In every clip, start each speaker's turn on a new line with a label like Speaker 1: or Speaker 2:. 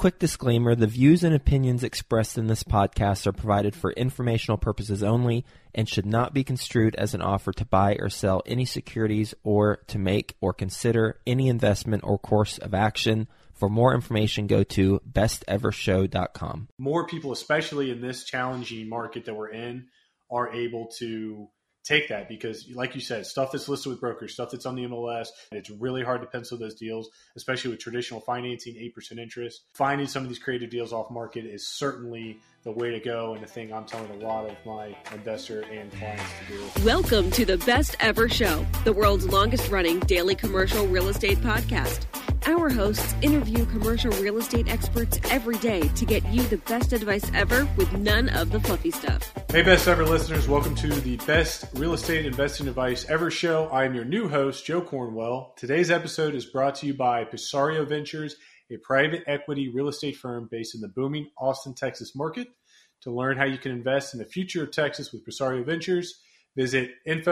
Speaker 1: quick disclaimer, the views and opinions expressed in this podcast are provided for informational purposes only and should not be construed as an offer to buy or sell any securities or to make or consider any investment or course of action. For more information, go to bestevershow.com.
Speaker 2: More people, especially in this challenging market that we're in, are able to take that because, like you said, stuff that's listed with brokers, stuff that's on the MLS, it's really hard to pencil those deals, especially with traditional financing, 8% interest. Finding some of these creative deals off market is certainly the way to go and the thing I'm telling a lot of my investor and clients to do.
Speaker 3: Welcome to the Best Ever Show, the world's longest running daily commercial real estate podcast. Our hosts interview commercial real estate experts every day to get you the best advice ever with none of the fluffy stuff.
Speaker 2: Hey, Best Ever listeners, welcome to the Best Real Estate Investing Advice Ever Show. I am your new host, Joe Cornwell. Today's episode is brought to you by Presario Ventures, a private equity real estate firm based in the booming Austin, Texas market. To learn how you can invest in the future of Texas with Presario Ventures, visit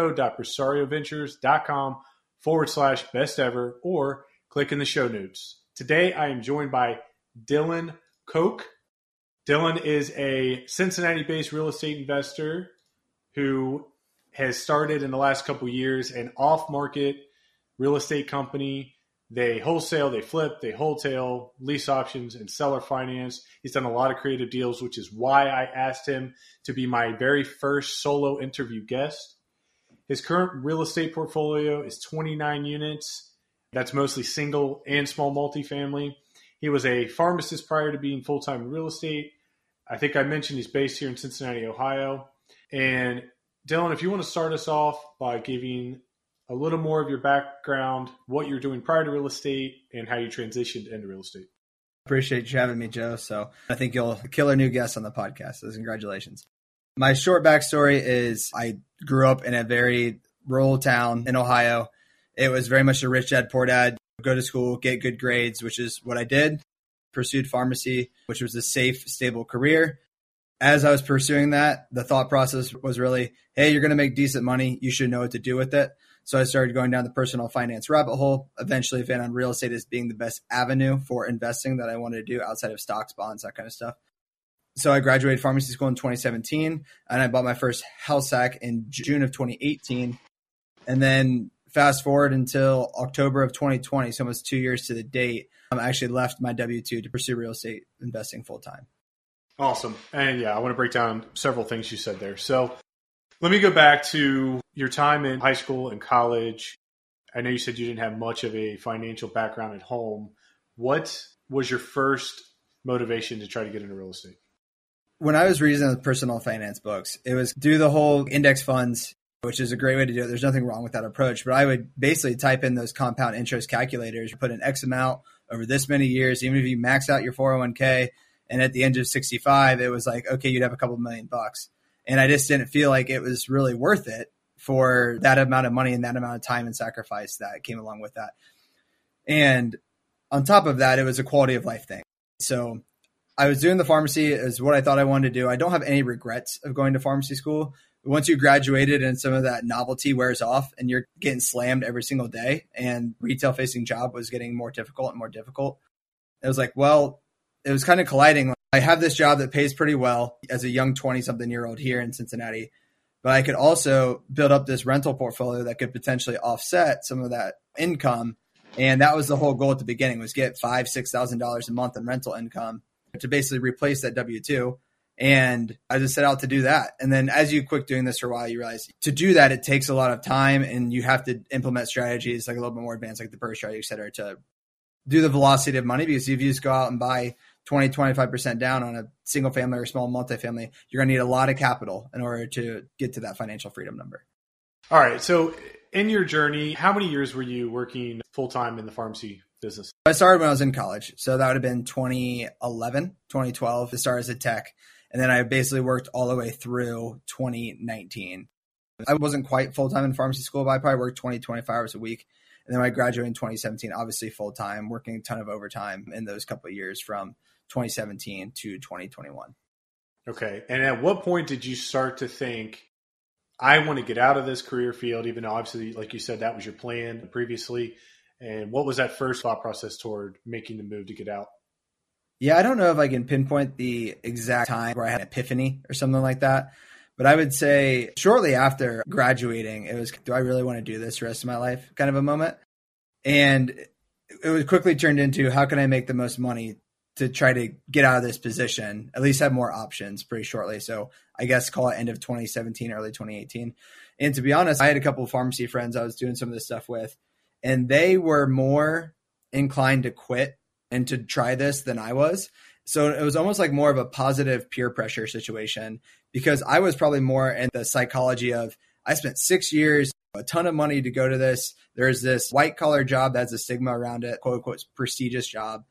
Speaker 2: info.presarioVentures.com/bestever or click in the show notes. Today, I am joined by Dylan Koch. Dylan is a Cincinnati-based real estate investor who has started in the last couple of years an off-market real estate company. They wholesale, they flip, they wholesale, lease options, and seller finance. He's done a lot of creative deals, which is why I asked him to be my very first solo interview guest. His current real estate portfolio is 29 units. That's mostly single and small multifamily. He was a pharmacist prior to being full-time in real estate. I think I mentioned he's based here in Cincinnati, Ohio. And Dylan, if you want to start us off by giving a little more of your background, what you're doing prior to real estate, and how you transitioned into real estate.
Speaker 4: Appreciate you having me, Joe. So I think you'll kill a new guest on the podcast. So congratulations. My short backstory is I grew up in a very rural town in Ohio. It was very much a rich dad, poor dad, go to school, get good grades, which is what I did. Pursued pharmacy, which was a safe, stable career. As I was pursuing that, the thought process was really, hey, you're going to make decent money. You should know what to do with it. So I started going down the personal finance rabbit hole, eventually found on real estate as being the best avenue for investing that I wanted to do outside of stocks, bonds, that kind of stuff. So I graduated pharmacy school in 2017, and I bought my first house hack in June of 2018. And then fast forward until October of 2020, so almost 2 years to the date, I actually left my W-2 to pursue real estate investing full time.
Speaker 2: Awesome. And yeah, I want to break down several things you said there. So let me go back to your time in high school and college. I know you said you didn't have much of a financial background at home. What was your first motivation to try to get into real estate?
Speaker 4: When I was reading the personal finance books, it was do the whole index funds, which is a great way to do it. There's nothing wrong with that approach. But I would basically type in those compound interest calculators, put an X amount over this many years, even if you max out your 401k. And at the end of 65, it was like, okay, you'd have a couple $1 million. And I just didn't feel like it was really worth it for that amount of money and that amount of time and sacrifice that came along with that. And on top of that, it was a quality of life thing. So I was doing the pharmacy is what I thought I wanted to do. I don't have any regrets of going to pharmacy school. Once you graduated and some of that novelty wears off and you're getting slammed every single day and retail facing job was getting more difficult and more difficult, it was like, well, it was kind of colliding. I have this job that pays pretty well as a young 20-something-year-old here in Cincinnati, but I could also build up this rental portfolio that could potentially offset some of that income. And that was the whole goal at the beginning, was get $5,000, $6,000 a month in rental income to basically replace that W-2. And I just set out to do that. And then as you quit doing this for a while, you realize to do that, it takes a lot of time and you have to implement strategies like a little bit more advanced, like the PERS strategy, et cetera, to do the velocity of money. Because if you just go out and buy 20, 25% down on a single family or small multifamily, you're going to need a lot of capital in order to get to that financial freedom number.
Speaker 2: All right. So in your journey, how many years were you working full-time in the pharmacy business?
Speaker 4: I started when I was in college. So that would have been 2011, 2012 to start as a tech. And then I basically worked all the way through 2019. I wasn't quite full-time in pharmacy school, but I probably worked 20, 25 hours a week. And then I graduated in 2017, obviously full-time, working a ton of overtime in those couple of years from 2017 to 2021.
Speaker 2: Okay. And at what point did you start to think, I want to get out of this career field, even though obviously, like you said, that was your plan previously? And what was that first thought process toward making the move to get out?
Speaker 4: Yeah, I don't know if I can pinpoint the exact time where I had an epiphany or something like that. But I would say shortly after graduating, it was, do I really want to do this the rest of my life kind of a moment? And it was quickly turned into, how can I make the most money to try to get out of this position, at least have more options pretty shortly. So I guess call it end of 2017, early 2018. And to be honest, I had a couple of pharmacy friends I was doing some of this stuff with, and they were more inclined to quit and to try this than I was. So it was almost like more of a positive peer pressure situation, because I was probably more in the psychology of, I spent 6 years, a ton of money to go to this. There's this white collar job that has a stigma around it, quote unquote, prestigious job.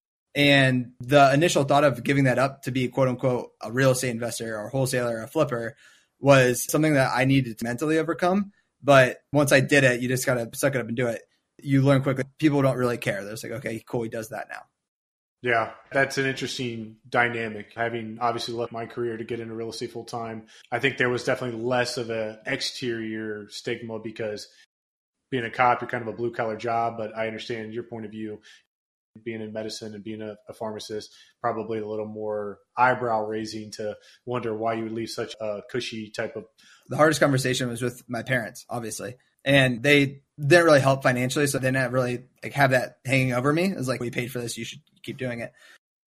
Speaker 4: And the initial thought of giving that up to be, quote unquote, a real estate investor or wholesaler or a flipper was something that I needed to mentally overcome. But once I did it, you just got to suck it up and do it. You learn quickly. People don't really care. They're just like, okay, cool, he does that now.
Speaker 2: Yeah, that's an interesting dynamic. Having obviously left my career to get into real estate full time, I think there was definitely less of an exterior stigma because being a cop, you're kind of a blue collar job. But I understand your point of view. Being in medicine and being a pharmacist, probably a little more eyebrow raising to wonder why you would leave such a cushy type of.
Speaker 4: The hardest conversation was with my parents, obviously. And they didn't really help financially. So they didn't really have that hanging over me. It was like, we paid for this, you should keep doing it.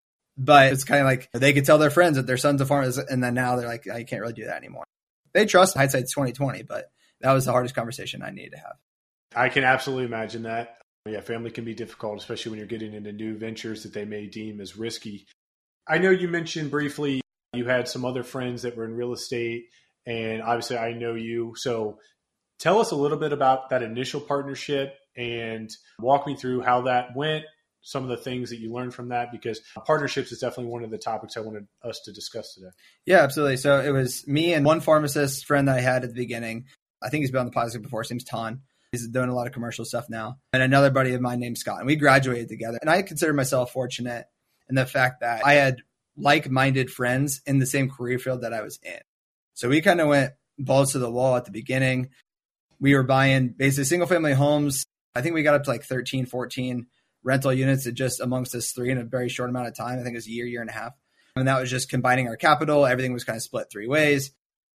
Speaker 4: But it's kind of like they could tell their friends that their son's a pharmacist. And then now they're like, I can't really do that anymore. They trust hindsight's 2020, but that was the hardest conversation I needed to have.
Speaker 2: I can absolutely imagine that. Yeah, family can be difficult, especially when you're getting into new ventures that they may deem as risky. I know you mentioned briefly you had some other friends that were in real estate, and obviously I know you. So tell us a little bit about that initial partnership and walk me through how that went, some of the things that you learned from that, because partnerships is definitely one of the topics I wanted us to discuss today.
Speaker 4: Yeah, absolutely. So it was me and one pharmacist friend that I had at the beginning. I think he's been on the podcast before. His name's Ton. He's doing a lot of commercial stuff now. And another buddy of mine named Scott. And we graduated together. And I consider myself fortunate in the fact that I had like-minded friends in the same career field that I was in. So we kind of went balls to the wall at the beginning. We were buying basically single-family homes. I think we got up to like 13, 14 rental units just amongst us three in a very short amount of time. I think it was a year and a half. And that was just combining our capital. Everything was kind of split three ways.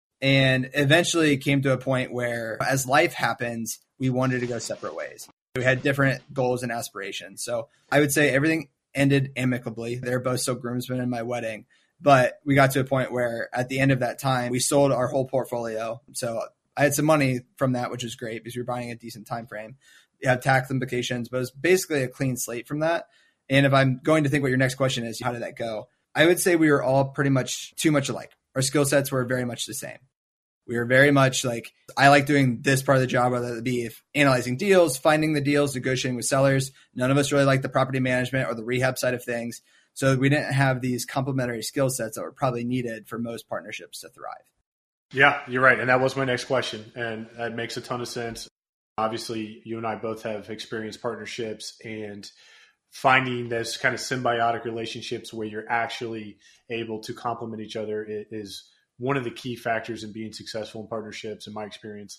Speaker 4: And eventually it came to a point where as life happens, we wanted to go separate ways. We had different goals and aspirations. So I would say everything ended amicably. They're both still groomsmen in my wedding. But we got to a point where at the end of that time, we sold our whole portfolio. So I had some money from that, which was great because we were buying a decent time frame. You have tax implications, but it was basically a clean slate from that. And if I'm going to think what your next question is, how did that go? I would say we were all pretty much too much alike. Our skill sets were very much the same. We were very much like, I like doing this part of the job, whether it be analyzing deals, finding the deals, negotiating with sellers. None of us really like the property management or the rehab side of things. So we didn't have these complementary skill sets that were probably needed for most partnerships to thrive.
Speaker 2: Yeah, you're right. And that was my next question. And that makes a ton of sense. Obviously, you and I both have experienced partnerships, and finding those kind of symbiotic relationships where you're actually able to complement each other is one of the key factors in being successful in partnerships, in my experience.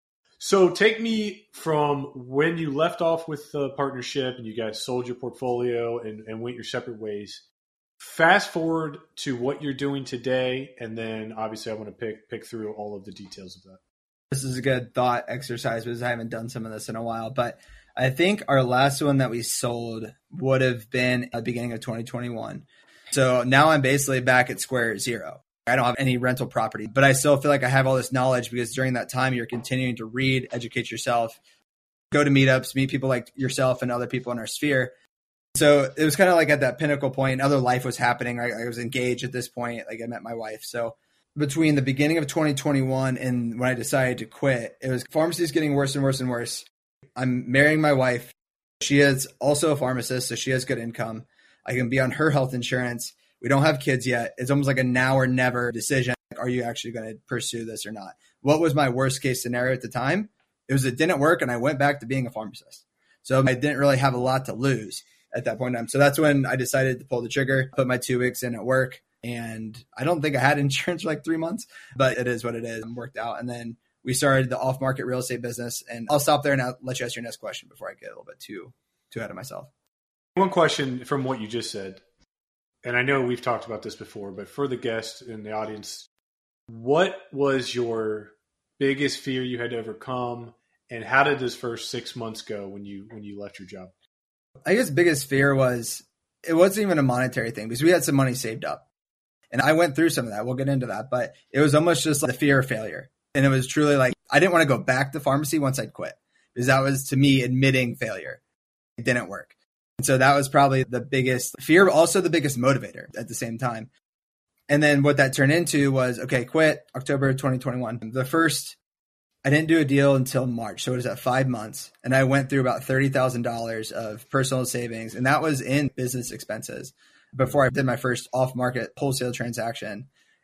Speaker 2: So take me from when you left off with the partnership and you guys sold your portfolio and went your separate ways. Fast forward to what you're doing today, and then obviously I want to pick through all of the details of that.
Speaker 4: This is a good thought exercise because I haven't done some of this in a while, but I think our last one that we sold would have been at the beginning of 2021. So now I'm basically back at square zero. I don't have any rental property, but I still feel like I have all this knowledge because during that time, you're continuing to read, educate yourself, go to meetups, meet people like yourself and other people in our sphere. So it was kind of like at that pinnacle point, other life was happening. I was engaged at this point. Like I met my wife. So between the beginning of 2021 and when I decided to quit, it was pharmacies getting worse and worse and worse. I'm marrying my wife. She is also a pharmacist, so she has good income. I can be on her health insurance. We don't have kids yet. It's almost like a now or never decision. Are you actually going to pursue this or not? What was my worst case scenario at the time? It didn't work, and I went back to being a pharmacist. So I didn't really have a lot to lose at that point in time. So that's when I decided to pull the trigger, put my 2 weeks in at work. And I don't think I had insurance for like 3 months, but it is what it is. It worked out. And then we started the off-market real estate business. And I'll stop there and I'll let you ask your next question before I get a little bit too ahead of myself.
Speaker 2: One question from what you just said. and I know we've talked about this before, but for the guest in the audience, what was your biggest fear you had to overcome, and how did those first 6 months go when you left your job?
Speaker 4: I guess biggest fear was, it wasn't even a monetary thing because we had some money saved up. And I went through some of that. We'll get into that. But it was almost just like the fear of failure. And it was truly like, I didn't want to go back to pharmacy once I'd quit, because that was, to me, admitting failure. It didn't work. And so that was probably the biggest fear, but also the biggest motivator at the same time. And then what that turned into was, okay, quit October 2021. I didn't do a deal until March. So it was at 5 months. And I went through about $30,000 of personal savings. And that was in business expenses before I did my first off-market wholesale transaction.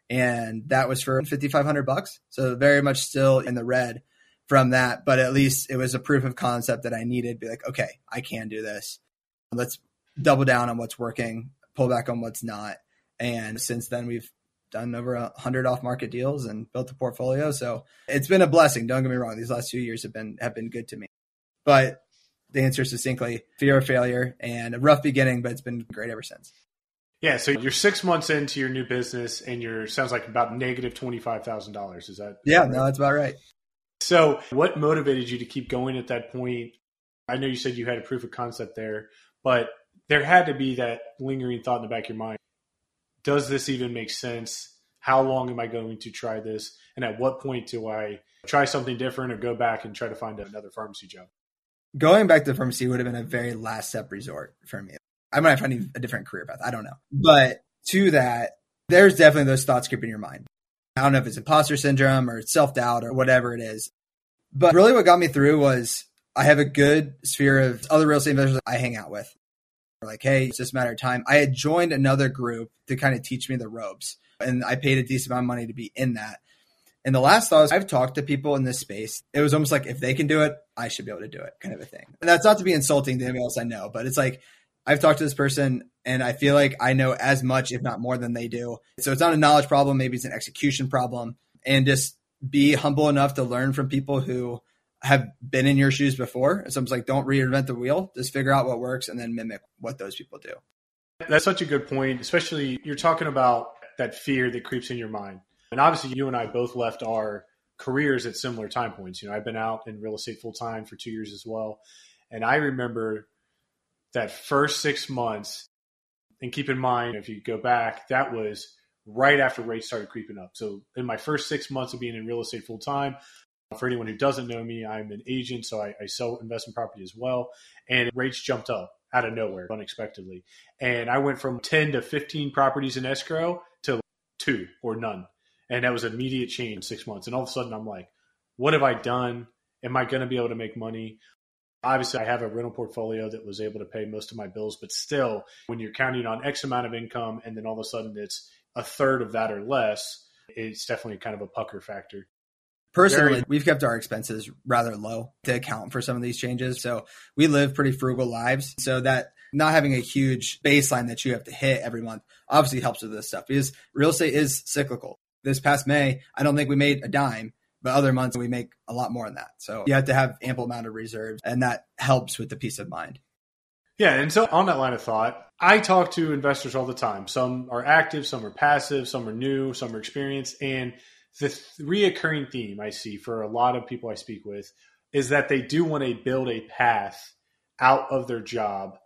Speaker 4: And that was for $5,500. So very much still in the red from that. But at least it was a proof of concept that I needed. Be like, okay, I can do this. Let's double down on what's working, pull back on what's not. And since then, we've done over 100 off-market deals and built a portfolio. So it's been a blessing. Don't get me wrong. These last 2 years have been good to me. But the answer is succinctly fear of failure and a rough beginning, but it's been great ever since.
Speaker 2: Yeah. So you're 6 months into your new business and sounds like about negative $25,000. Is that?
Speaker 4: Yeah,
Speaker 2: right?
Speaker 4: No, that's about right.
Speaker 2: So what motivated you to keep going at that point? I know you said you had a proof of concept there, but there had to be that lingering thought in the back of your mind. Does this even make sense? How long am I going to try this? And at what point do I try something different or go back and try to find another pharmacy job?
Speaker 4: Going back to pharmacy would have been a very last step resort for me. I might find a different career path. I don't know. But to that, there's definitely those thoughts creeping in your mind. I don't know if it's imposter syndrome or self-doubt or whatever it is. But really what got me through was I have a good sphere of other real estate investors I hang out with. We're like, hey, it's just a matter of time. I had joined another group to kind of teach me the ropes. And I paid a decent amount of money to be in that. And the last thought is I've talked to people in this space. It was almost like if they can do it, I should be able to do it kind of a thing. And that's not to be insulting to anybody else I know, but it's like I've talked to this person and I feel like I know as much, if not more than they do. So it's not a knowledge problem. Maybe it's an execution problem. And just be humble enough to learn from people who have been in your shoes before. So I'm like, don't reinvent the wheel. Just figure out what works and then mimic what those people do.
Speaker 2: That's such a good point, especially you're talking about that fear that creeps in your mind. And obviously you and I both left our careers at similar time points. You know, I've been out in real estate full time for 2 years as well. And I remember that first 6 months, and keep in mind, if you go back, that was right after rates started creeping up. So in my first 6 months of being in real estate full time, for anyone who doesn't know me, I'm an agent. So I sell investment property as well. And rates jumped up out of nowhere, unexpectedly. And I went from 10 to 15 properties in escrow to 2 or none. And that was immediate change in 6 months. And all of a sudden I'm like, what have I done? Am I going to be able to make money? Obviously, I have a rental portfolio that was able to pay most of my bills, but still, when you're counting on X amount of income and then all of a sudden it's a third of that or less, it's definitely kind of a pucker factor.
Speaker 4: Personally, we've kept our expenses rather low to account for some of these changes. So we live pretty frugal lives. So that not having a huge baseline that you have to hit every month obviously helps with this stuff because real estate is cyclical. This past May, I don't think we made a dime, but other months we make a lot more than that. So you have to have ample amount of reserves, and that helps with the peace of mind.
Speaker 2: Yeah. And so on that line of thought, I talk to investors all the time. Some are active, some are passive, some are new, some are experienced. And the reoccurring theme I see for a lot of people I speak with is that they do want to build a path out of their job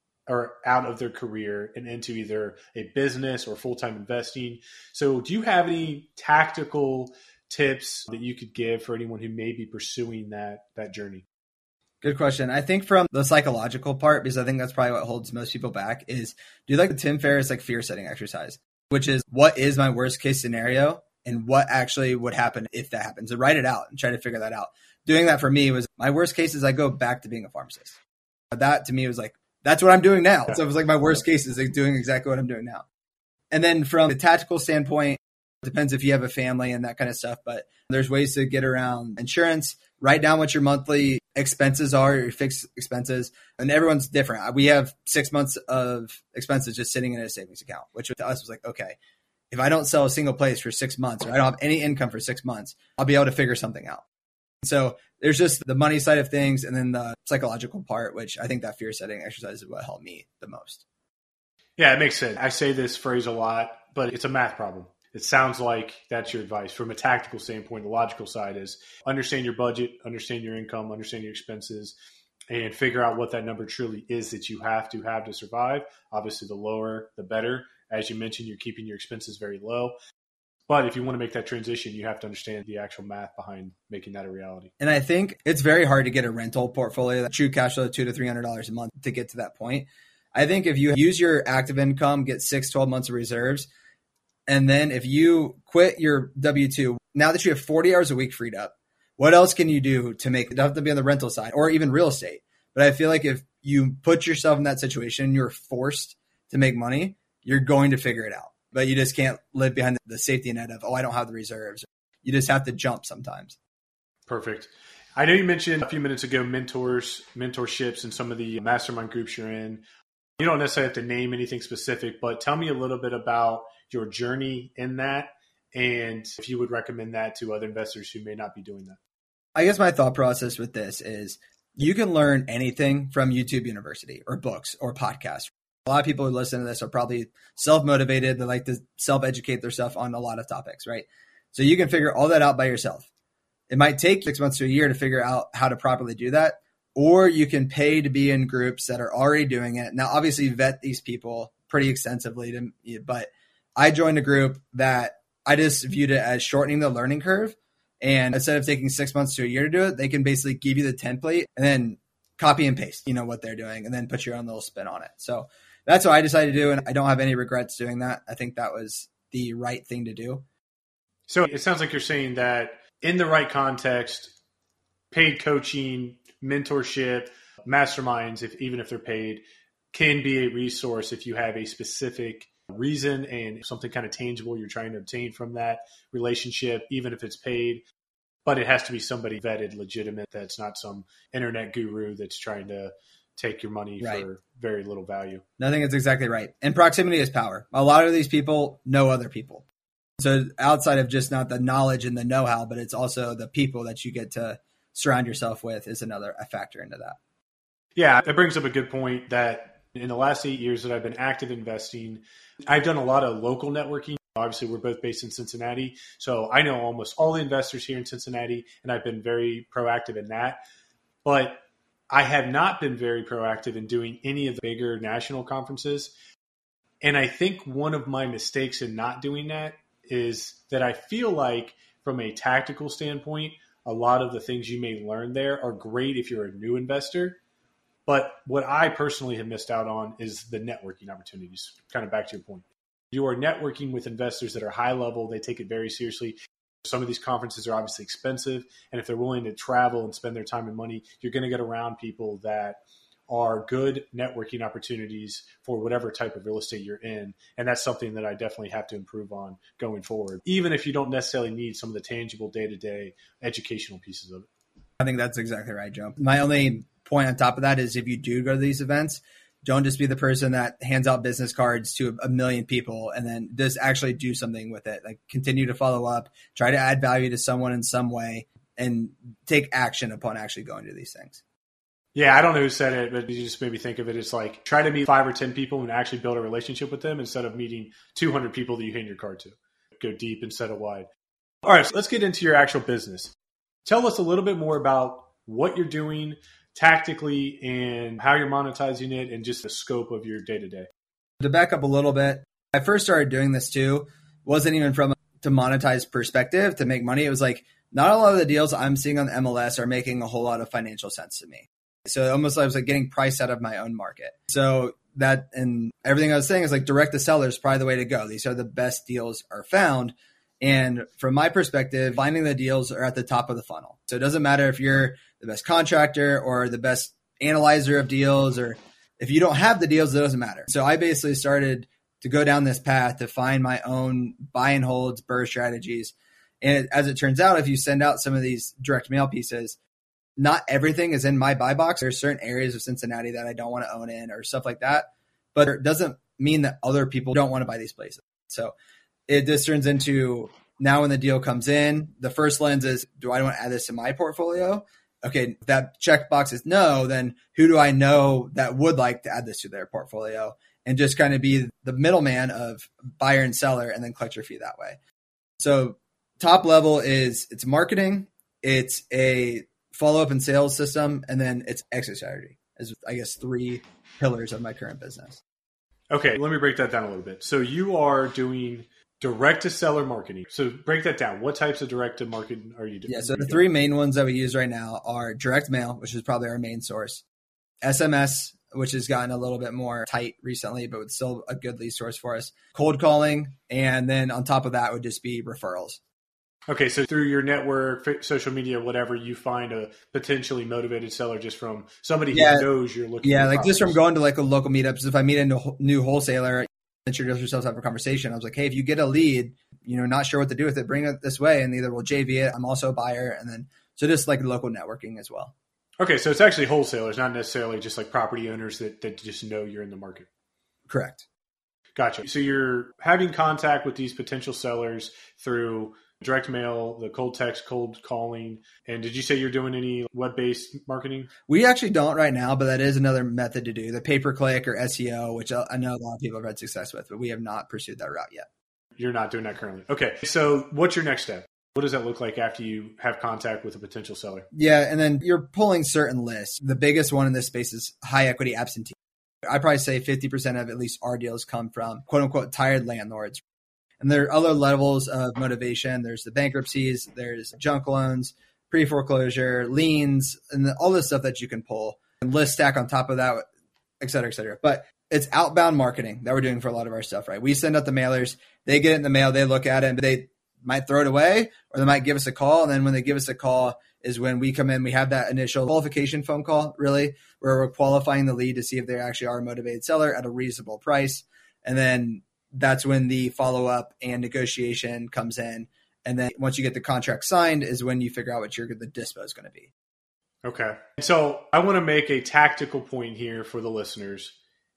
Speaker 2: or out of their career and into either a business or full-time investing. So do you have any tactical tips that you could give for anyone who may be pursuing that journey?
Speaker 4: Good question. I think from the psychological part, because I think that's probably what holds most people back, is do like the Tim Ferriss fear setting exercise, which is what is my worst case scenario and what actually would happen if that happens, and write it out and try to figure that out. Doing that for me was my worst case is I go back to being a pharmacist. That to me was like, that's what I'm doing now. So it was like my worst case is like doing exactly what I'm doing now. And then from the tactical standpoint, it depends if you have a family and that kind of stuff, but there's ways to get around insurance. Write down what your monthly expenses are, your fixed expenses, and everyone's different. We have 6 months of expenses just sitting in a savings account, which to us was like, okay, if I don't sell a single place for 6 months or I don't have any income for 6 months, I'll be able to figure something out. So there's just the money side of things and then the psychological part, which I think that fear setting exercise is what helped me the most.
Speaker 2: Yeah, it makes sense. I say this phrase a lot, but it's a math problem. It sounds like that's your advice. From a tactical standpoint, the logical side is understand your budget, understand your income, understand your expenses, and figure out what that number truly is that you have to survive. Obviously, the lower, the better. As you mentioned, you're keeping your expenses very low. But if you want to make that transition, you have to understand the actual math behind making that a reality.
Speaker 4: And I think it's very hard to get a rental portfolio, that true cash flow of $200 to $300 a month to get to that point. I think if you use your active income, get 6-12 months of reserves, and then if you quit your W-2, now that you have 40 hours a week freed up, what else can you do to make it? It doesn't have to be on the rental side or even real estate. But I feel like if you put yourself in that situation, you're forced to make money, you're going to figure it out. But you just can't live behind the safety net of, I don't have the reserves. You just have to jump sometimes.
Speaker 2: Perfect. I know you mentioned a few minutes ago mentorships, and some of the mastermind groups you're in. You don't necessarily have to name anything specific, but tell me a little bit about your journey in that, and if you would recommend that to other investors who may not be doing that.
Speaker 4: I guess my thought process with this is you can learn anything from YouTube University or books or podcasts. A lot of people who listen to this are probably self-motivated. They like to self-educate themselves on a lot of topics, right? So you can figure all that out by yourself. It might take 6 months to a year to figure out how to properly do that, or you can pay to be in groups that are already doing it. Now, obviously, vet these people pretty extensively, but I joined a group that I just viewed it as shortening the learning curve. And instead of taking 6 months to a year to do it, they can basically give you the template and then copy and paste, what they're doing, and then put your own little spin on it. So that's what I decided to do, and I don't have any regrets doing that. I think that was the right thing to do.
Speaker 2: So it sounds like you're saying that in the right context, paid coaching, mentorship, masterminds, even if they're paid, can be a resource if you have a specific reason and something kind of tangible you're trying to obtain from that relationship, even if it's paid. But it has to be somebody vetted, legitimate, that's not some internet guru that's trying to take your money for very little value.
Speaker 4: I think it's exactly right. And proximity is power. A lot of these people know other people. So outside of just not the knowledge and the know-how, but it's also the people that you get to surround yourself with is a factor into that.
Speaker 2: Yeah, that brings up a good point that in the last 8 years that I've been active investing, I've done a lot of local networking. Obviously, we're both based in Cincinnati, so I know almost all the investors here in Cincinnati, and I've been very proactive in that. But I have not been very proactive in doing any of the bigger national conferences. And I think one of my mistakes in not doing that is that I feel like from a tactical standpoint, a lot of the things you may learn there are great if you're a new investor. But what I personally have missed out on is the networking opportunities. Kind of back to your point. You are networking with investors that are high level. They take it very seriously. Some of these conferences are obviously expensive. And if they're willing to travel and spend their time and money, you're going to get around people that are good networking opportunities for whatever type of real estate you're in. And that's something that I definitely have to improve on going forward, even if you don't necessarily need some of the tangible day-to-day educational pieces of it.
Speaker 4: I think that's exactly right, Joe. My only point on top of that is if you do go to these events, don't just be the person that hands out business cards to a million people and then just actually do something with it. Like continue to follow up, try to add value to someone in some way, and take action upon actually going to these things.
Speaker 2: Yeah, I don't know who said it, but you just made me think of it. It's like try to meet 5 or 10 people and actually build a relationship with them instead of meeting 200 people that you hand your card to. Go deep instead of wide. All right, so let's get into your actual business. Tell us a little bit more about what you're doing tactically and how you're monetizing it and just the scope of your day-to-day.
Speaker 4: To back up a little bit, I first started doing this too. Wasn't even from to monetize perspective to make money. It was like not a lot of the deals I'm seeing on the MLS are making a whole lot of financial sense to me. So almost I was like getting priced out of my own market. So that and everything I was saying is like direct to seller is probably the way to go. These are the best deals are found. And from my perspective, finding the deals are at the top of the funnel. So it doesn't matter if you're the best contractor or the best analyzer of deals, or if you don't have the deals, it doesn't matter. So I basically started to go down this path to find my own buy and holds, BRRRR strategies. And as it turns out, if you send out some of these direct mail pieces, not everything is in my buy box. There's certain areas of Cincinnati that I don't want to own in or stuff like that. But it doesn't mean that other people don't want to buy these places. So it just turns into now when the deal comes in, the first lens is, do I want to add this to my portfolio? Okay, if that checkbox is no, then who do I know that would like to add this to their portfolio? and just kind of be the middleman of buyer and seller and then collect your fee that way. So top level is it's marketing, it's a follow-up and sales system, and then it's exit strategy is, I guess, 3 pillars of my current business.
Speaker 2: Okay, let me break that down a little bit. So you are doing direct-to-seller marketing. So break that down. What types of direct-to-market are you doing?
Speaker 4: Yeah, so the 3 main ones that we use right now are direct mail, which is probably our main source, SMS, which has gotten a little bit more tight recently, but it's still a good lead source for us, cold calling, and then on top of that would just be referrals.
Speaker 2: Okay, so through your network, social media, whatever, you find a potentially motivated seller just from somebody who knows you're looking.
Speaker 4: Yeah, like just from going to like a local meetups. If I meet a new wholesaler, introduce yourself, have a conversation. I was like, hey, if you get a lead, not sure what to do with it, bring it this way, and either we'll JV it. I'm also a buyer, and then so just like local networking as well.
Speaker 2: Okay, so it's actually wholesalers, not necessarily just like property owners that just know you're in the market.
Speaker 4: Correct.
Speaker 2: Gotcha. So you're having contact with these potential sellers through direct mail, the cold text, cold calling. And did you say you're doing any web-based marketing?
Speaker 4: We actually don't right now, but that is another method to do, the pay-per-click or SEO, which I know a lot of people have had success with, but we have not pursued that route yet.
Speaker 2: You're not doing that currently. Okay. So what's your next step? What does that look like after you have contact with a potential seller?
Speaker 4: Yeah, and then you're pulling certain lists. The biggest one in this space is high equity absentee. I probably say 50% of at least our deals come from quote unquote tired landlords. And there are other levels of motivation. There's the bankruptcies, there's junk loans, pre-foreclosure, liens, and all this stuff that you can pull and list stack on top of that, et cetera, et cetera. But it's outbound marketing that we're doing for a lot of our stuff, right? We send out the mailers, they get it in the mail, they look at it, but they might throw it away or they might give us a call. And then when they give us a call is when we come in, we have that initial qualification phone call, really, where we're qualifying the lead to see if they actually are a motivated seller at a reasonable price. And then that's when the follow-up and negotiation comes in. And then once you get the contract signed is when you figure out what the dispo is going to be.
Speaker 2: Okay. So I want to make a tactical point here for the listeners.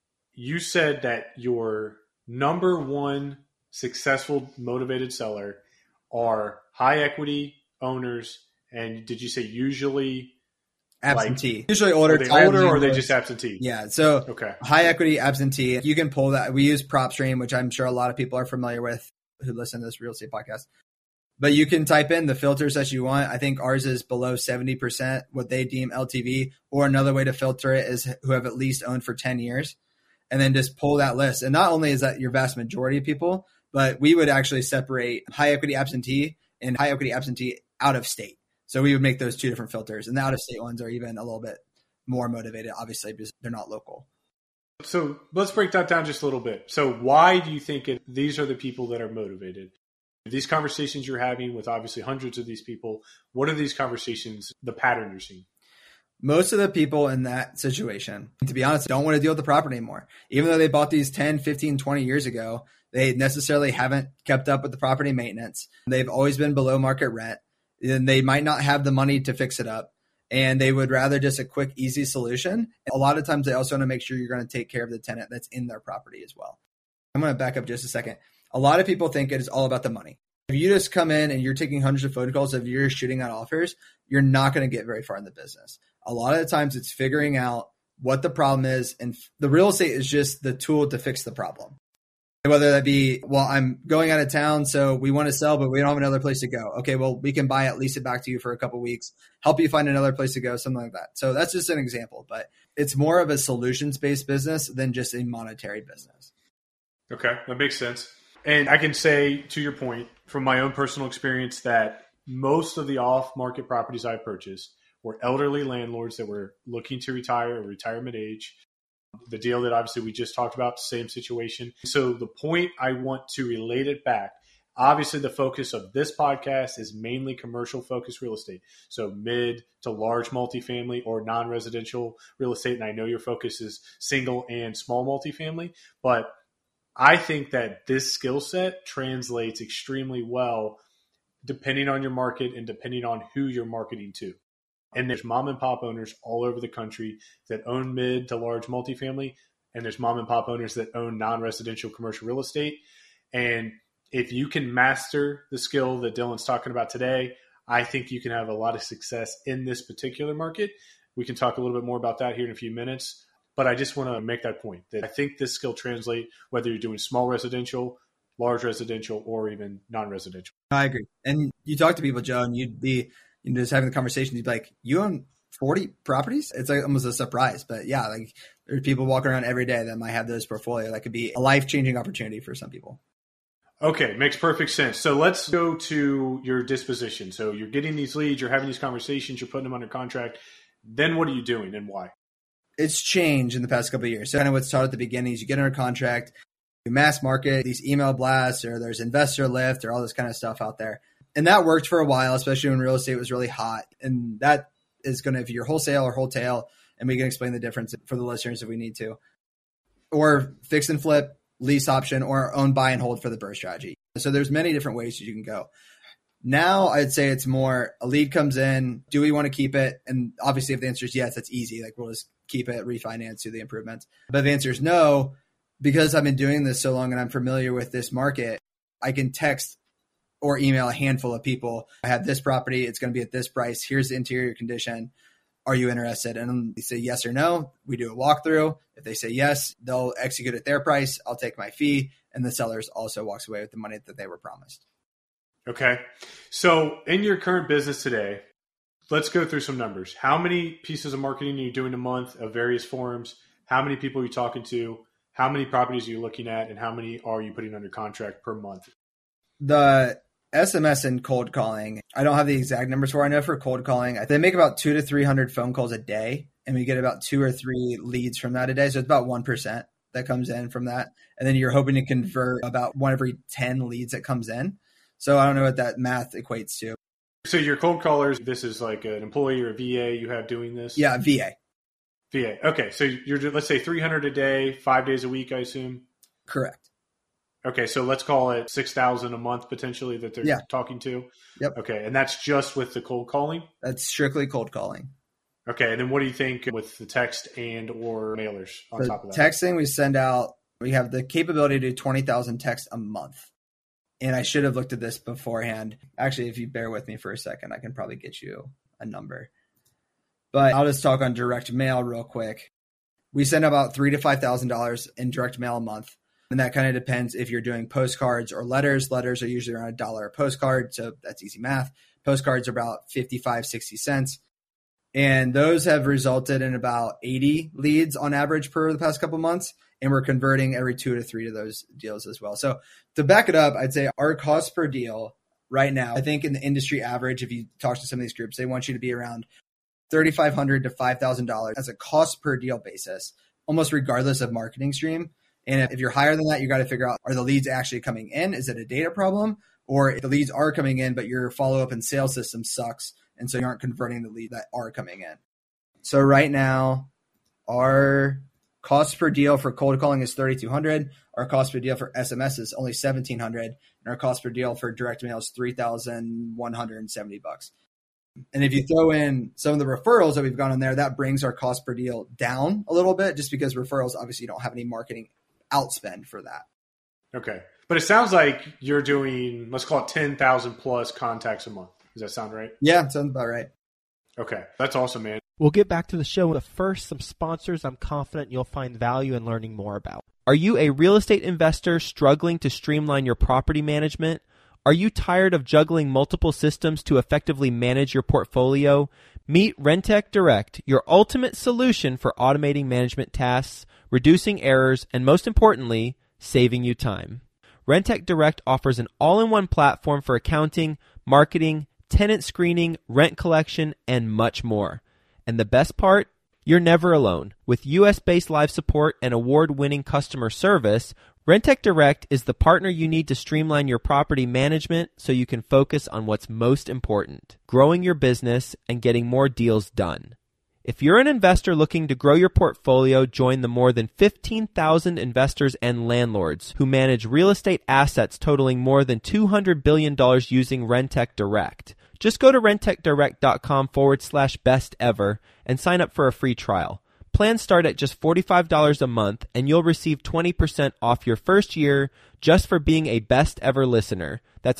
Speaker 2: You said that your number one successful motivated seller are high equity owners. And did you say usually
Speaker 4: absentee? Usually older.
Speaker 2: Are they older or are they just absentee?
Speaker 4: Yeah. So high equity absentee, you can pull that. We use PropStream, which I'm sure a lot of people are familiar with who listen to this real estate podcast. But you can type in the filters that you want. I think ours is below 70%, what they deem LTV, or another way to filter it is who have at least owned for 10 years. And then just pull that list. And not only is that your vast majority of people, but we would actually separate high equity absentee and high equity absentee out of state. So we would make those 2 different filters. And the out of state ones are even a little bit more motivated, obviously, because they're not local.
Speaker 2: So let's break that down just a little bit. So why do you think these are the people that are motivated? These conversations you're having with obviously hundreds of these people, what are these conversations, the pattern you're seeing?
Speaker 4: Most of the people in that situation, to be honest, don't want to deal with the property anymore. Even though they bought these 10, 15, 20 years ago, they necessarily haven't kept up with the property maintenance. They've always been below market rent. And they might not have the money to fix it up. And they would rather just a quick, easy solution. A lot of times they also want to make sure you're going to take care of the tenant that's in their property as well. I'm going to back up just a second. A lot of people think it is all about the money. If you just come in and you're taking hundreds of phone calls, if you're shooting out offers, you're not going to get very far in the business. A lot of the times it's figuring out what the problem is. And the real estate is just the tool to fix the problem. Whether that be, well, I'm going out of town, so we want to sell, but we don't have another place to go. Okay, well, we can buy it, lease it back to you for a couple of weeks, help you find another place to go, something like that. So that's just an example, but it's more of a solutions-based business than just a monetary business.
Speaker 2: Okay, that makes sense. And I can say, to your point, from my own personal experience, that most of the off-market properties I purchased were elderly landlords that were looking to retire or retirement age. The deal that obviously we just talked about, same situation. So the point I want to relate it back, obviously the focus of this podcast is mainly commercial focused real estate. So mid to large multifamily or non-residential real estate. And I know your focus is single and small multifamily, but I think that this skill set translates extremely well depending on your market and depending on who you're marketing to. And there's mom and pop owners all over the country that own mid to large multifamily. And there's mom and pop owners that own non-residential commercial real estate. And if you can master the skill that Dylan's talking about today, I think you can have a lot of success in this particular market. We can talk a little bit more about that here in a few minutes. but I just want to make that point that I think this skill translate whether you're doing small residential, large residential, or even non-residential.
Speaker 4: I agree. And you talk to people, Joe, and you'd be just having the conversation. You'd be like, you own 40 properties? It's like almost a surprise. But yeah, like there's people walking around every day that might have those portfolio. That could be a life-changing opportunity for some people.
Speaker 2: Okay, makes perfect sense. So let's go to your disposition. So you're getting these leads, you're having these conversations, you're putting them under contract. Then what are you doing and why?
Speaker 4: It's changed in the past couple of years. So I know what started at the beginning is you get under contract, you mass market these email blasts, or there's investor lift or all this kind of stuff out there. And that worked for a while, especially when real estate was really hot. And that is going to, if you're wholesale or wholetail, and we can explain the difference for the listeners if we need to, or fix and flip, lease option, or own buy and hold for the burst strategy. So there's many different ways you can go. Now I'd say it's more a lead comes in. Do we want to keep it? And obviously if the answer is yes, that's easy. Like we'll just keep it, refinance, do the improvements. But if the answer is no, because I've been doing this so long and I'm familiar with this market, I can text or email a handful of people. I have this property. It's going to be at this price. Here's the interior condition. Are you interested? And they say yes or no. We do a walkthrough. If they say yes, they'll execute at their price. I'll take my fee. And the sellers also walks away with the money that they were promised.
Speaker 2: Okay. So in your current business today, let's go through some numbers. How many pieces of marketing are you doing a month of various forms? How many people are you talking to? How many properties are you looking at? And how many are you putting under contract per month?
Speaker 4: The SMS and cold calling, I don't have the exact numbers for. I know for cold calling, they make about 200 to 300 phone calls a day, and we get about 2 or 3 leads from that a day. So it's about 1% that comes in from that. And then you're hoping to convert about 1 every 10 leads that comes in. So I don't know what that math equates to.
Speaker 2: So your cold callers, this is like an employee or a VA you have doing this?
Speaker 4: Yeah, VA.
Speaker 2: VA. Okay. So you're, let's say 300 a day, 5 days a week, I assume?
Speaker 4: Correct.
Speaker 2: Okay, so let's call it 6,000 a month potentially that they're talking to.
Speaker 4: Yep.
Speaker 2: Okay, and that's just with the cold calling?
Speaker 4: That's strictly cold calling.
Speaker 2: Okay, and then what do you think with the text and or mailers on top of that?
Speaker 4: Texting, we have the capability to do 20,000 texts a month. And I should have looked at this beforehand. Actually, if you bear with me for a second, I can probably get you a number. But I'll just talk on direct mail real quick. We send about $3,000 to $5,000 in direct mail a month. And that kind of depends if you're doing postcards or letters. Letters are usually around $1 a postcard, so that's easy math. Postcards are about 55, 60 cents. And those have resulted in about 80 leads on average per the past couple of months. And we're converting every 2 to 3 of those deals as well. So to back it up, I'd say our cost per deal right now, I think in the industry average, if you talk to some of these groups, they want you to be around $3,500 to $5,000 as a cost per deal basis, almost regardless of marketing stream. And if you're higher than that, you got to figure out, are the leads actually coming in? Is it a data problem? Or if the leads are coming in, but your follow-up and sales system sucks, and so you aren't converting the lead that are coming in. So right now, our cost per deal for cold calling is $3,200. Our cost per deal for SMS is only $1,700. And our cost per deal for direct mail is $3,170. And if you throw in some of the referrals that we've gone on there, that brings our cost per deal down a little bit, just because referrals, obviously you don't have any marketing outspend for that.
Speaker 2: Okay. But it sounds like you're doing, let's call it 10,000 plus contacts a month. Does that sound right?
Speaker 4: Yeah, sounds about right.
Speaker 2: Okay. That's awesome, man.
Speaker 1: We'll get back to the show, but first, some sponsors I'm confident you'll find value in learning more about. Are you a real estate investor struggling to streamline your property management? Are you tired of juggling multiple systems to effectively manage your portfolio? Meet Rentec Direct, your ultimate solution for automating management tasks, reducing errors, and most importantly, saving you time. Rentec Direct offers an all-in-one platform for accounting, marketing, tenant screening, rent collection, and much more. And the best part? You're never alone. With US-based live support and award-winning customer service, Rentec Direct is the partner you need to streamline your property management so you can focus on what's most important, growing your business and getting more deals done. If you're an investor looking to grow your portfolio, join the more than 15,000 investors and landlords who manage real estate assets totaling more than $200 billion using Rentec Direct. Just go to rentecdirect.com/best ever and sign up for a free trial. Plans start at just $45 a month, and you'll receive 20% off your first year just for being a best ever listener. That's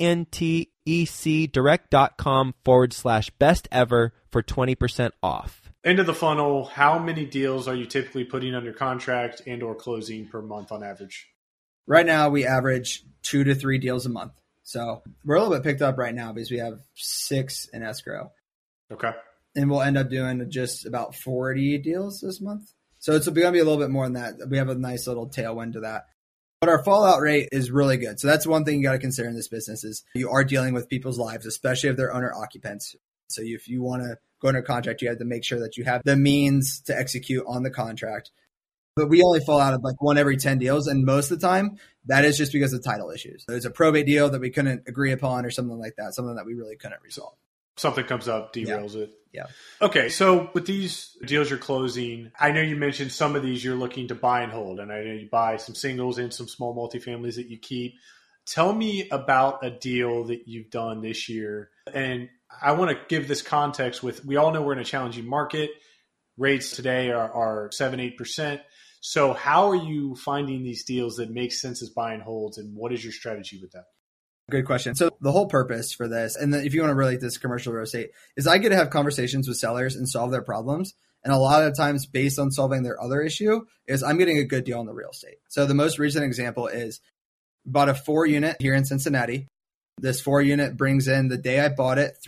Speaker 1: RENTEC direct.com/best ever for 20% off.
Speaker 2: End of the funnel, how many deals are you typically putting under contract and or closing per month on average?
Speaker 4: Right now, we average 2 to 3 deals a month. So we're a little bit picked up right now because we have 6 in escrow.
Speaker 2: Okay.
Speaker 4: And we'll end up doing just about 40 deals this month. So it's going to be a little bit more than that. We have a nice little tailwind to that. But our fallout rate is really good. So that's one thing you got to consider in this business is you are dealing with people's lives, especially if they're owner occupants. So if you want to go under contract, you have to make sure that you have the means to execute on the contract. But we only fall out of like 1 every 10 deals. And most of the time, that is just because of title issues. There's a probate deal that we couldn't agree upon or something like that, something that we really couldn't resolve.
Speaker 2: Something comes up, derails it.
Speaker 4: Yeah.
Speaker 2: Okay, so with these deals you're closing, I know you mentioned some of these you're looking to buy and hold, and I know you buy some singles and some small multifamilies that you keep. Tell me about a deal that you've done this year. And I want to give this context with, we all know we're in a challenging market. Rates today are 7-8%. So how are you finding these deals that make sense as buy and holds, and what is your strategy with that?
Speaker 4: Good question. So the whole purpose for this, and then if you want to relate this to commercial real estate, is I get to have conversations with sellers and solve their problems. And a lot of the times based on solving their other issue is I'm getting a good deal on the real estate. So the most recent example is bought a 4-unit here in Cincinnati. This 4-unit brings in, the day I bought it,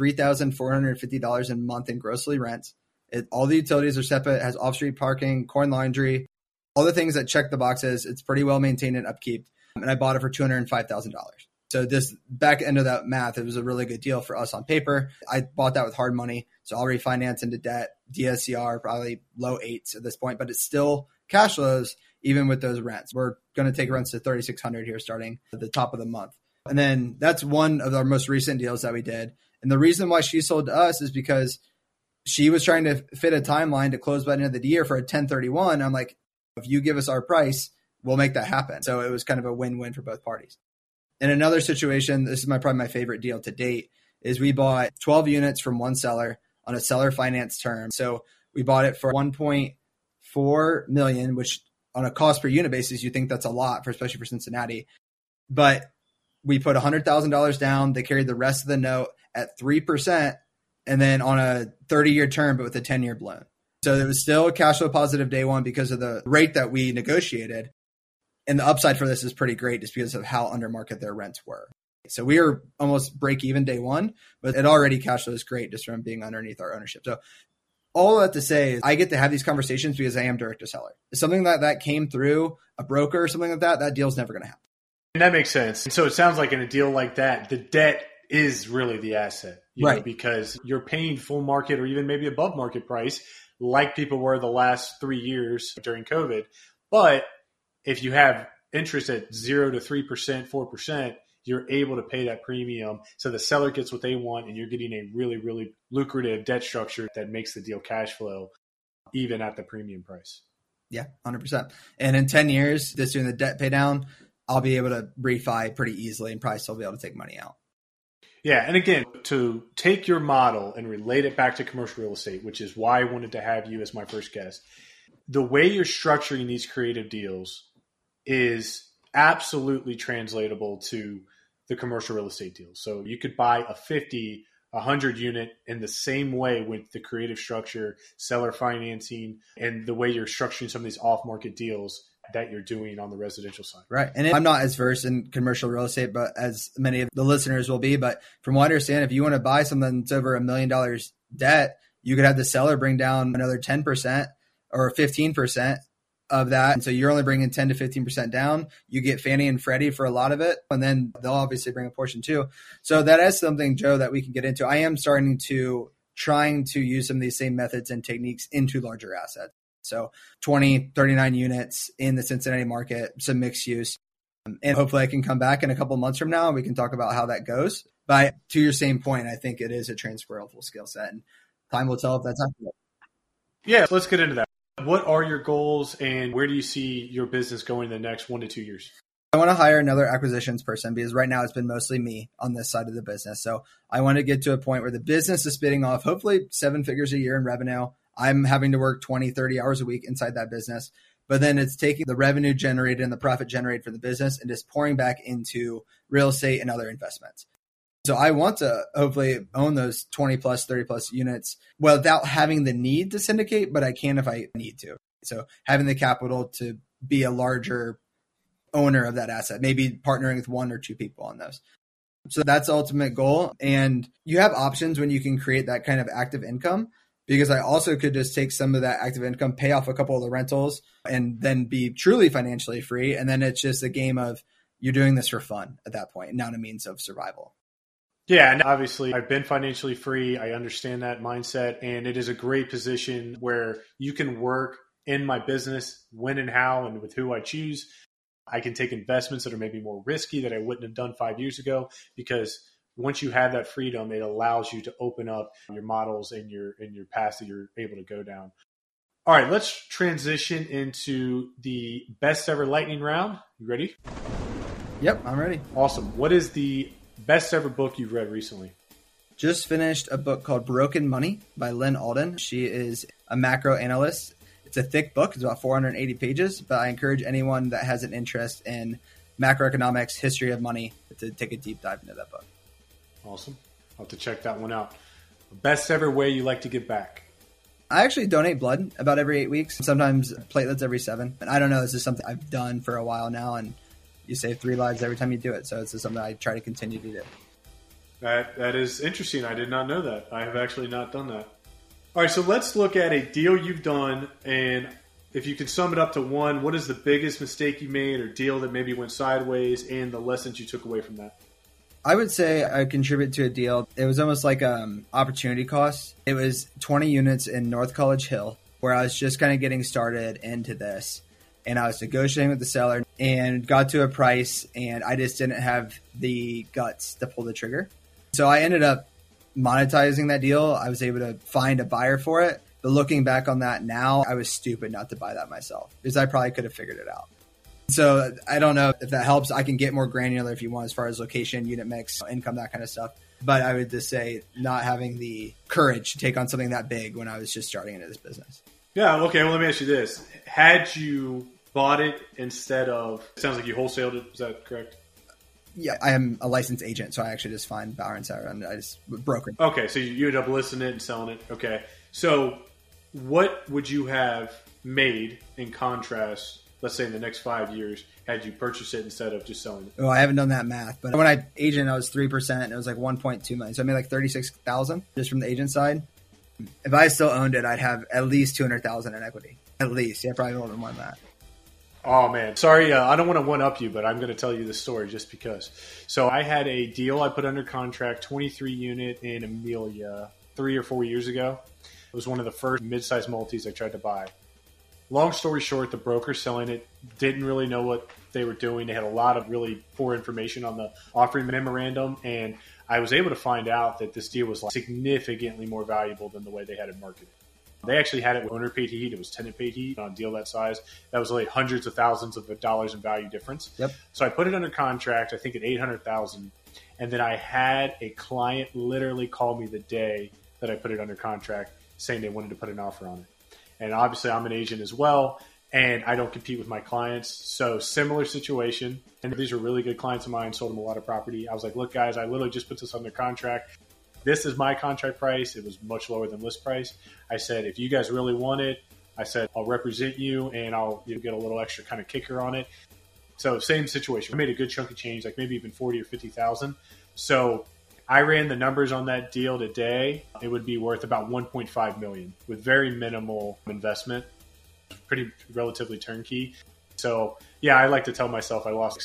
Speaker 4: $3,450 a month in grossly rent. All the utilities are separate, has off-street parking, coin laundry, all the things that check the boxes. It's pretty well maintained and upkeep. And I bought it for $205,000. So this back end of that math, it was a really good deal for us on paper. I bought that with hard money. So I'll refinance into debt, DSCR, probably low 8s at this point, but it's still cash flows even with those rents. We're going to take rents to $3,600 here starting at the top of the month. And then that's one of our most recent deals that we did. And the reason why she sold to us is because she was trying to fit a timeline to close by the end of the year for a 1031. I'm like, if you give us our price, we'll make that happen. So it was kind of a win-win for both parties. In another situation, this is probably my favorite deal to date, is we bought 12 units from one seller on a seller finance term. So we bought it for $1.4 million, which on a cost per unit basis, you think that's a lot, especially for Cincinnati. But we put $100,000 down. They carried the rest of the note at 3%, and then on a 30-year term, but with a 10-year loan. So it was still cash flow positive day one because of the rate that we negotiated. And the upside for this is pretty great just because of how under market their rents were. So we were almost break even day one, but it already cash flows great just from being underneath our ownership. So all that to say is I get to have these conversations because I am direct to seller. If something that came through a broker or something like that deal's never going to happen.
Speaker 2: And that makes sense. And so it sounds like in a deal like that, the debt is really the asset,
Speaker 4: right?
Speaker 2: Because you're paying full market or even maybe above market price like people were the last 3 years during COVID. But if you have interest at 0 to 3%, 4%, you're able to pay that premium. So the seller gets what they want, and you're getting a really, really lucrative debt structure that makes the deal cash flow even at the premium price.
Speaker 4: Yeah, 100%. And in 10 years, just doing the debt pay down, I'll be able to refi pretty easily and probably still be able to take money out.
Speaker 2: Yeah. And again, to take your model and relate it back to commercial real estate, which is why I wanted to have you as my first guest, the way you're structuring these creative deals is absolutely translatable to the commercial real estate deals. So you could buy a 50, 100 unit in the same way with the creative structure, seller financing, and the way you're structuring some of these off-market deals that you're doing on the residential side.
Speaker 4: Right. And I'm not as versed in commercial real estate, but as many of the listeners will be. But from what I understand, if you want to buy something that's over $1 million debt, you could have the seller bring down another 10% or 15% of that. And so you're only bringing 10 to 15% down. You get Fannie and Freddie for a lot of it, and then they'll obviously bring a portion too. So that is something, Joe, that we can get into. I am trying to use some of these same methods and techniques into larger assets. So 20, 39 units in the Cincinnati market, some mixed use. And hopefully I can come back in a couple of months from now and we can talk about how that goes. But to your same point, I think it is a transferable skill set, and time will tell if that's accurate.
Speaker 2: Yeah, let's get into that. What are your goals and where do you see your business going in the next 1 to 2 years?
Speaker 4: I want to hire another acquisitions person because right now it's been mostly me on this side of the business. So I want to get to a point where the business is spitting off hopefully 7 figures a year in revenue. I'm having to work 20, 30 hours a week inside that business. But then it's taking the revenue generated and the profit generated for the business and just pouring back into real estate and other investments. So I want to hopefully own those 20 plus, 30 plus units without having the need to syndicate, but I can if I need to. So having the capital to be a larger owner of that asset, maybe partnering with one or two people on those. So that's the ultimate goal. And you have options when you can create that kind of active income, because I also could just take some of that active income, pay off a couple of the rentals, and then be truly financially free. And then it's just a game of you're doing this for fun at that point, not a means of survival.
Speaker 2: Yeah, and obviously I've been financially free. I understand that mindset, and it is a great position where you can work in my business when and how and with who I choose. I can take investments that are maybe more risky that I wouldn't have done 5 years ago, because once you have that freedom, it allows you to open up your models and your paths that you're able to go down. All right, let's transition into the best ever lightning round. You ready?
Speaker 4: Yep, I'm ready.
Speaker 2: Awesome. What is the best ever book you've read recently?
Speaker 4: Just finished a book called Broken Money by Lynn Alden. She is a macro analyst. It's a thick book. It's about 480 pages, but I encourage anyone that has an interest in macroeconomics, history of money, to take a deep dive into that book.
Speaker 2: Awesome. I'll have to check that one out. Best ever way you like to give back?
Speaker 4: I actually donate blood about every 8 weeks, sometimes platelets every 7. And I don't know, this is something I've done for a while now, and you save 3 lives every time you do it. So it's just something I try to continue to do.
Speaker 2: That is interesting. I did not know that. I have actually not done that. All right, so let's look at a deal you've done, and if you can sum it up to one, what is the biggest mistake you made or deal that maybe went sideways, and the lessons you took away from that?
Speaker 4: I would say I contribute to a deal. It was almost like opportunity cost. It was 20 units in North College Hill, where I was just kind of getting started into this. And I was negotiating with the seller and got to a price, and I just didn't have the guts to pull the trigger. So I ended up monetizing that deal. I was able to find a buyer for it. But looking back on that now, I was stupid not to buy that myself, because I probably could have figured it out. So I don't know if that helps. I can get more granular if you want, as far as location, unit mix, income, that kind of stuff. But I would just say not having the courage to take on something that big when I was just starting into this business.
Speaker 2: Yeah, okay, well, let me ask you this. Had you bought it instead of, it sounds like you wholesaled it, is that correct?
Speaker 4: Yeah, I am a licensed agent, so I actually just find buyer and seller, and I just broker.
Speaker 2: Okay, so you end up listing it and selling it. Okay, so what would you have made in contrast, let's say in the next 5 years, had you purchased it instead of just selling it?
Speaker 4: Well, I haven't done that math, but when I agent, I was 3%, and it was like 1.2 million. So I made like 36,000 just from the agent side. If I still owned it, I'd have at least 200,000 in equity. At least, yeah, probably a little bit more than that.
Speaker 2: Oh, man. Sorry, I don't want to one-up you, but I'm going to tell you the story just because. So I had a deal I put under contract, 23 unit in Amelia 3 or 4 years ago. It was one of the first mid-sized multis I tried to buy. Long story short, the broker selling it didn't really know what they were doing. They had a lot of really poor information on the offering memorandum, and I was able to find out that this deal was significantly more valuable than the way they had it marketed. They actually had it with owner paid heat. It was tenant paid heat on a deal that size. That was like hundreds of thousands of dollars in value difference.
Speaker 4: Yep.
Speaker 2: So I put it under contract, I think at $800,000. And then I had a client literally call me the day that I put it under contract saying they wanted to put an offer on it. And obviously I'm an agent as well, and I don't compete with my clients. So similar situation. And these are really good clients of mine, sold them a lot of property. I was like, look, guys, I literally just put this under contract. This is my contract price. It was much lower than list price. I said, if you guys really want it, I said, I'll represent you and I'll get a little extra kind of kicker on it. So same situation. I made a good chunk of change, like maybe even 40 or 50,000. So I ran the numbers on that deal today. It would be worth about 1.5 million with very minimal investment, pretty relatively turnkey. So yeah, I like to tell myself I lost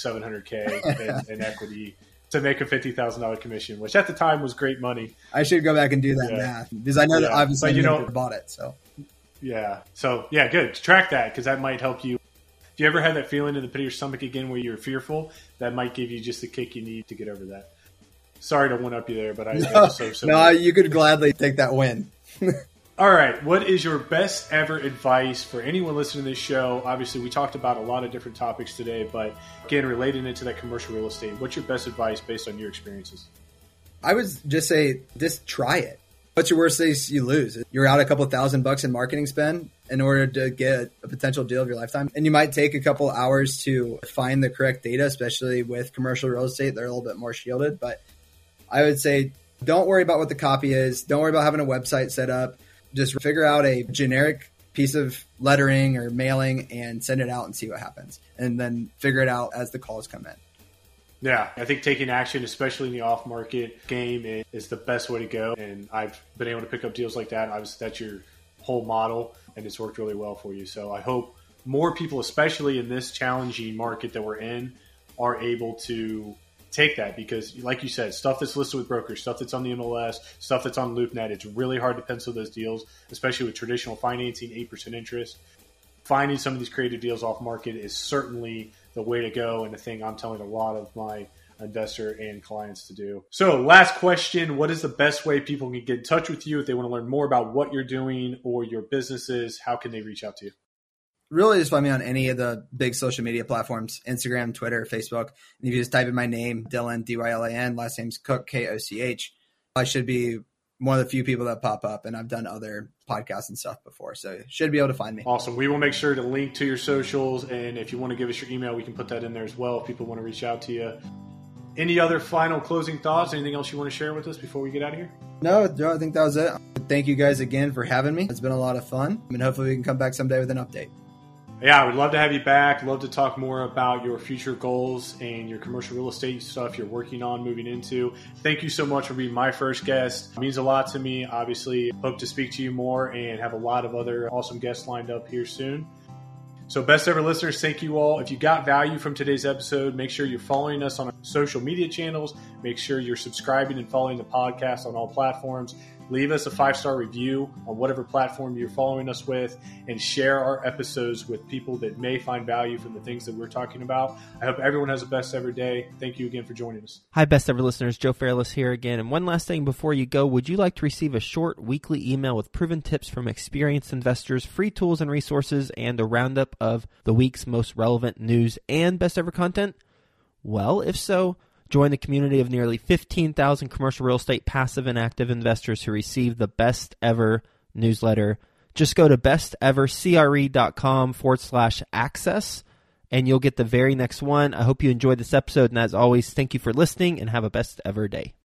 Speaker 2: $700K in equity to make a $50,000 commission, which at the time was great money.
Speaker 4: I should go back and do that math, because I know that obviously you never bought it. So
Speaker 2: yeah. So yeah, good. Track that, because that might help you. If you ever had that feeling in the pit of your stomach again where you're fearful, that might give you just the kick you need to get over that. Sorry to one-up you there, but I was so similar.
Speaker 4: No, you could gladly take that win.
Speaker 2: All right. What is your best ever advice for anyone listening to this show? Obviously, we talked about a lot of different topics today, but again, relating it to that commercial real estate, what's your best advice based on your experiences?
Speaker 4: I would just say, just try it. What's your worst case you lose? You're out a couple $1,000 in marketing spend in order to get a potential deal of your lifetime. And you might take a couple hours to find the correct data, especially with commercial real estate. They're a little bit more shielded, but I would say don't worry about what the copy is. Don't worry about having a website set up. Just figure out a generic piece of lettering or mailing and send it out and see what happens. And then figure it out as the calls come in.
Speaker 2: Yeah, I think taking action, especially in the off-market game, is the best way to go. And I've been able to pick up deals like that. Obviously, that's your whole model, and it's worked really well for you. So I hope more people, especially in this challenging market that we're in, are able to take that, because like you said, stuff that's listed with brokers, stuff that's on the MLS, stuff that's on LoopNet, it's really hard to pencil those deals, especially with traditional financing, 8% interest. Finding some of these creative deals off market is certainly the way to go, and the thing I'm telling a lot of my investor and clients to do. So last question, what is the best way people can get in touch with you if they want to learn more about what you're doing or your businesses? How can they reach out to you?
Speaker 4: Really just find me on any of the big social media platforms, Instagram, Twitter, Facebook. And if you just type in my name, Dylan, D-Y-L-A-N, last name's Cook, K-O-C-H, I should be one of the few people that pop up, and I've done other podcasts and stuff before, so you should be able to find me.
Speaker 2: Awesome. We will make sure to link to your socials, and if you want to give us your email, we can put that in there as well if people want to reach out to you. Any other final closing thoughts? Anything else you want to share with us before we get out of here?
Speaker 4: No, I think that was it. Thank you guys again for having me. It's been a lot of fun, and hopefully we can come back someday with an update.
Speaker 2: Yeah, I would love to have you back. Love to talk more about your future goals and your commercial real estate stuff you're working on moving into. Thank you so much for being my first guest. It means a lot to me. Obviously, hope to speak to you more and have a lot of other awesome guests lined up here soon. So best ever listeners, thank you all. If you got value from today's episode, make sure you're following us on our social media channels. Make sure you're subscribing and following the podcast on all platforms. Leave us a 5-star review on whatever platform you're following us with, and share our episodes with people that may find value from the things that we're talking about. I hope everyone has a best ever day. Thank you again for joining us.
Speaker 1: Hi, best ever listeners. Joe Fairless here again. And one last thing before you go, would you like to receive a short weekly email with proven tips from experienced investors, free tools and resources, and a roundup of the week's most relevant news and best ever content? Well, if so, join the community of nearly 15,000 commercial real estate passive and active investors who receive the best ever newsletter. Just go to bestevercre.com/access and you'll get the very next one. I hope you enjoyed this episode. And as always, thank you for listening and have a best ever day.